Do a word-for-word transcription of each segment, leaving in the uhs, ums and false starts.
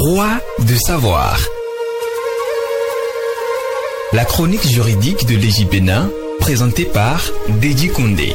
Droit de savoir. La chronique juridique de Légi Bénin, présentée par Dédi Koundé.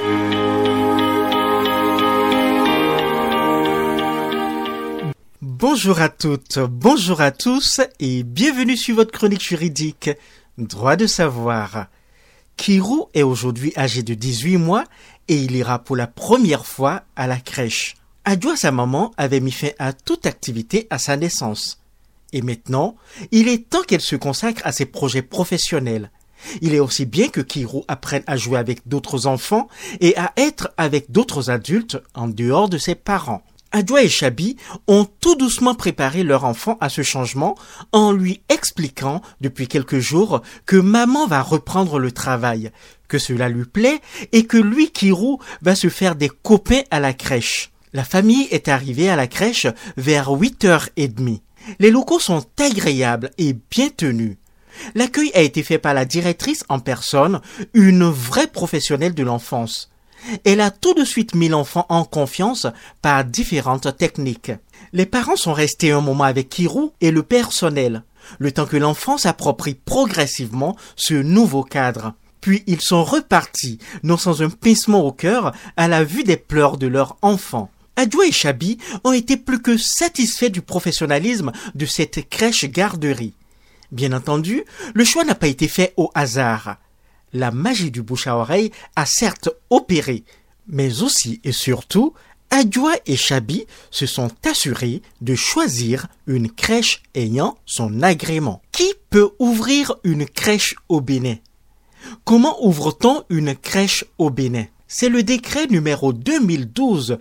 Bonjour à toutes, bonjour à tous et bienvenue sur votre chronique juridique Droit de savoir. Kirou est aujourd'hui âgé de dix-huit mois et il ira pour la première fois à la crèche. Adjoua, sa maman, avait mis fin à toute activité à sa naissance. Et maintenant, il est temps qu'elle se consacre à ses projets professionnels. Il est aussi bien que Kirou apprenne à jouer avec d'autres enfants et à être avec d'autres adultes en dehors de ses parents. Adjoua et Chabi ont tout doucement préparé leur enfant à ce changement en lui expliquant depuis quelques jours que maman va reprendre le travail, que cela lui plaît et que lui, Kirou, va se faire des copains à la crèche. La famille est arrivée à la crèche vers huit heures trente. Les locaux sont agréables et bien tenus. L'accueil a été fait par la directrice en personne, une vraie professionnelle de l'enfance. Elle a tout de suite mis l'enfant en confiance par différentes techniques. Les parents sont restés un moment avec Kirou et le personnel, le temps que l'enfant s'approprie progressivement ce nouveau cadre. Puis ils sont repartis, non sans un pincement au cœur, à la vue des pleurs de leur enfant. Adjoua et Chabi ont été plus que satisfaits du professionnalisme de cette crèche-garderie. Bien entendu, le choix n'a pas été fait au hasard. La magie du bouche à oreille a certes opéré, mais aussi et surtout, Adjoua et Chabi se sont assurés de choisir une crèche ayant son agrément. Qui peut ouvrir une crèche au Bénin? Comment ouvre-t-on une crèche au Bénin? C'est le décret numéro deux mille douze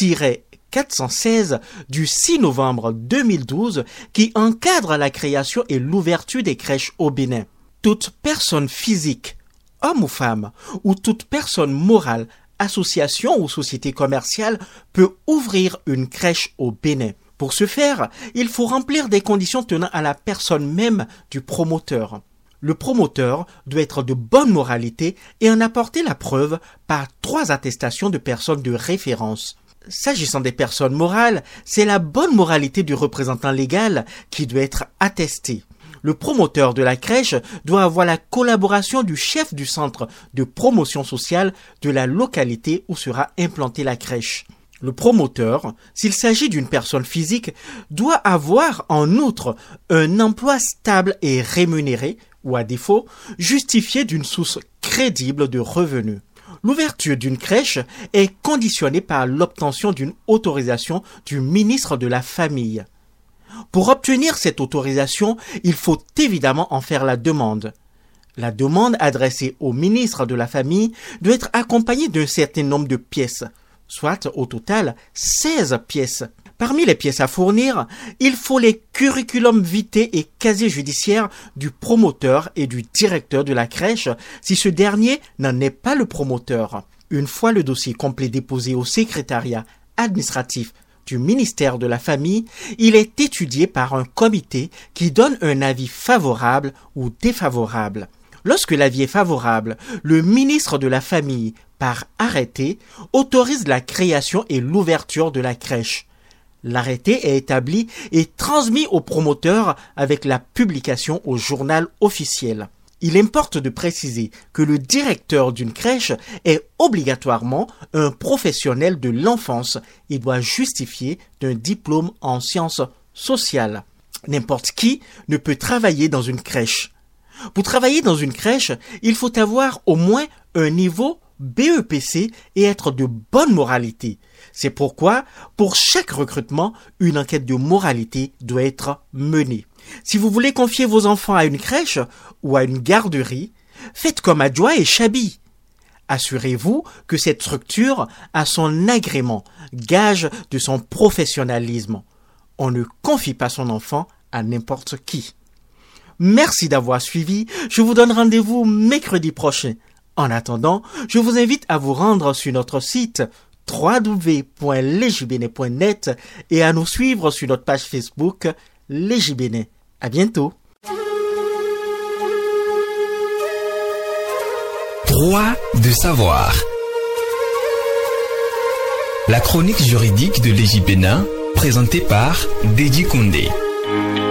quatre cent seize du six novembre deux mille douze qui encadre la création et l'ouverture des crèches au Bénin. Toute personne physique, homme ou femme, ou toute personne morale, association ou société commerciale peut ouvrir une crèche au Bénin. Pour ce faire, il faut remplir des conditions tenant à la personne même du promoteur. Le promoteur doit être de bonne moralité et en apporter la preuve par trois attestations de personnes de référence. S'agissant des personnes morales, c'est la bonne moralité du représentant légal qui doit être attestée. Le promoteur de la crèche doit avoir la collaboration du chef du centre de promotion sociale de la localité où sera implantée la crèche. Le promoteur, s'il s'agit d'une personne physique, doit avoir en outre un emploi stable et rémunéré, ou à défaut, justifié d'une source crédible de revenus. L'ouverture d'une crèche est conditionnée par l'obtention d'une autorisation du ministre de la Famille. Pour obtenir cette autorisation, il faut évidemment en faire la demande. La demande adressée au ministre de la Famille doit être accompagnée d'un certain nombre de pièces, soit au total seize pièces. Parmi les pièces à fournir, il faut les curriculum vitae et casier judiciaire du promoteur et du directeur de la crèche si ce dernier n'en est pas le promoteur. Une fois le dossier complet déposé au secrétariat administratif du ministère de la Famille, il est étudié par un comité qui donne un avis favorable ou défavorable. Lorsque l'avis est favorable, le ministre de la Famille, par arrêté, autorise la création et l'ouverture de la crèche. L'arrêté est établi et transmis au promoteur avec la publication au journal officiel. Il importe de préciser que le directeur d'une crèche est obligatoirement un professionnel de l'enfance et doit justifier d'un diplôme en sciences sociales. N'importe qui ne peut travailler dans une crèche. Pour travailler dans une crèche, il faut avoir au moins un niveau B E P C et être de bonne moralité. C'est pourquoi, pour chaque recrutement, une enquête de moralité doit être menée. Si vous voulez confier vos enfants à une crèche ou à une garderie, faites comme Adjoua et Chabi. Assurez-vous que cette structure a son agrément, gage de son professionnalisme. On ne confie pas son enfant à n'importe qui. Merci d'avoir suivi. Je vous donne rendez-vous mercredi prochain. En attendant, je vous invite à vous rendre sur notre site w w w point légi bénin point net et à nous suivre sur notre page Facebook Légi Bénin. À bientôt. Droit de savoir. La chronique juridique de Légi Bénin, présenté par Dedi Kondé.